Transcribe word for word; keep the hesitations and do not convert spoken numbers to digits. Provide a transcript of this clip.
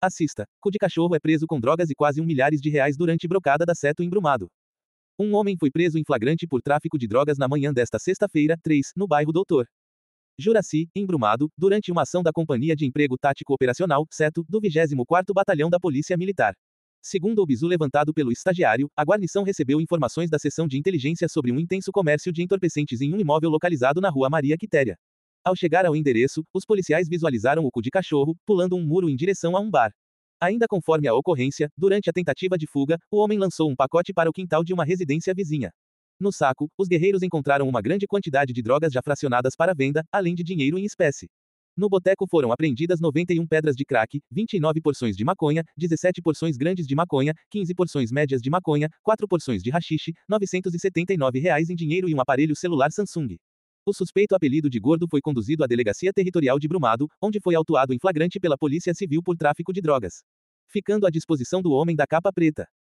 Assista. Cu de cachorro é preso com drogas e quase um milhares de reais durante brocada da Seto em Brumado. Um homem foi preso em flagrante por tráfico de drogas na manhã desta sexta-feira, três, no bairro Doutor Juraci, em Brumado, durante uma ação da Companhia de Emprego Tático Operacional, Seto, do vigésimo quarto Batalhão da Polícia Militar. Segundo o bizu levantado pelo estagiário, a guarnição recebeu informações da seção de inteligência sobre um intenso comércio de entorpecentes em um imóvel localizado na rua Maria Quitéria. Ao chegar ao endereço, os policiais visualizaram o cu de cachorro, pulando um muro em direção a um bar. Ainda conforme a ocorrência, durante a tentativa de fuga, o homem lançou um pacote para o quintal de uma residência vizinha. No saco, os guerreiros encontraram uma grande quantidade de drogas já fracionadas para venda, além de dinheiro em espécie. No boteco foram apreendidas noventa e uma pedras de crack, vinte e nove porções de maconha, dezessete porções grandes de maconha, quinze porções médias de maconha, quatro porções de haxixe, novecentos e setenta e nove reais em dinheiro e um aparelho celular Samsung. O suspeito apelido de Gordo foi conduzido à Delegacia Territorial de Brumado, onde foi autuado em flagrante pela Polícia Civil por tráfico de drogas, ficando à disposição do homem da capa preta.